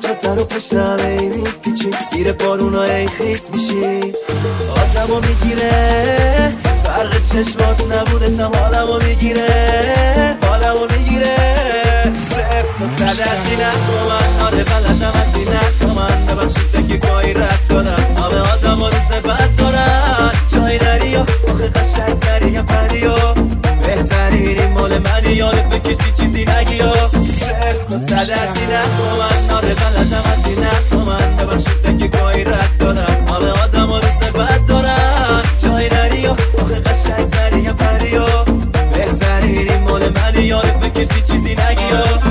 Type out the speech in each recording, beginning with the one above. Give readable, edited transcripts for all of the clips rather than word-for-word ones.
چتر و پشت همه میپیچی، زیر بارونا ای خیس میشی، آدمو میگیره فرق چشمات نبوده تا حالمو میگیره، حالمو میگیره. 0 تا 100 از این با من، آره بلدم از این با من، ببخشید که گاهی رد دادم، همه آدم و روز بد دارن، جایی نری و آخه قشنگ تری یا پری و بهترین این مال منی، یادت به کسی چیزی نگی و 0 تا 100 از این با من، آره بلدم از این با من، ببخشید که گاهی رد دادم، همه آدم و روز بد دارن، جایی نری و آخه قشنگ تری یا پری و بهترین این مال منی، یادت به کسی چیزی نگی و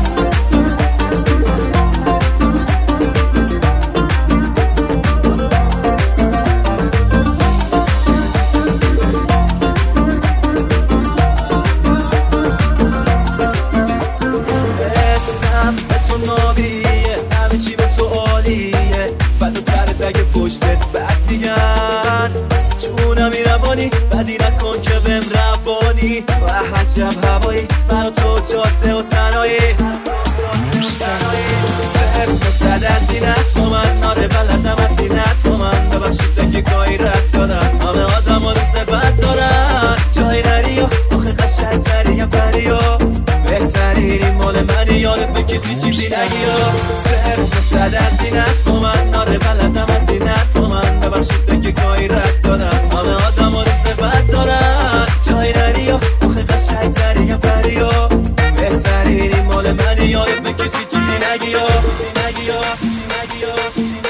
پشتت بد میگن جونم میروانی، بدی نکن که بهم روانی، و عجب هوایی من و تو جاده و تنهایی، 0 تا 100 از اینت با من، آره بلدم از اینت با من، ببخشید که گاهی رد دادم، همه آدم و روز بد دارن، جایی نری و آخه قشنگ تری یا پری و بهترین این مال منی، یادت به کسی چیزی نگی و 0 تا 100 از اینت با من، آره بلدم از اینت با من، ببخشید که گاهی رد دادم، همه آدم و روز بد دارن، جایی نری و آخه قشنگ تری یا پری و بهترین این مال منی، یادت به کسی چیزی نگی و نگی و نگی و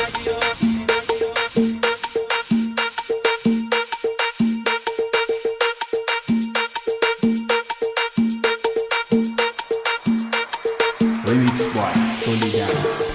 Remix by Solidaris.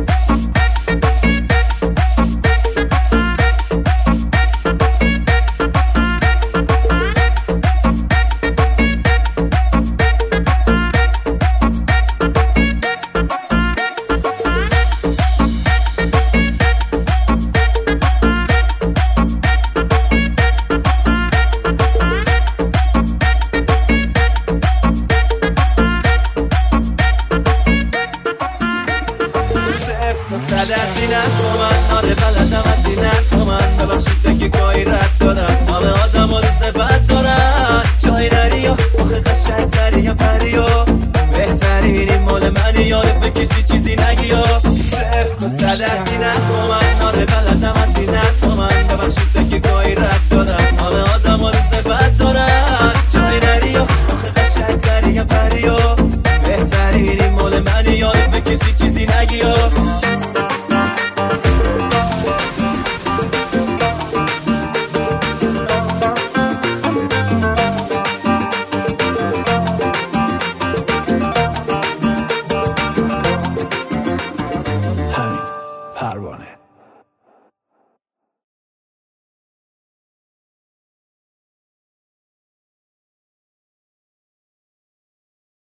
تا 100 از اینت با من، آره بلدم از اینت با من، ببخشید که گاهی رد دادم، همه آدم و روز بد دارن، جایی نری و آخه قشنگ تری یا پری و بهترین این مال منی، یادت به کسی چیزی نگی و 0 تا 100 از اینت با من، آره بلدم از اینت با من، ببخشید که گاهی رد دادم، همه آدم و روز بد دارن، جایی نری و آخه قشنگ تری یا پری و بهترین این مال منی، یادت به کسی چیزی نگی و حمید پروانه.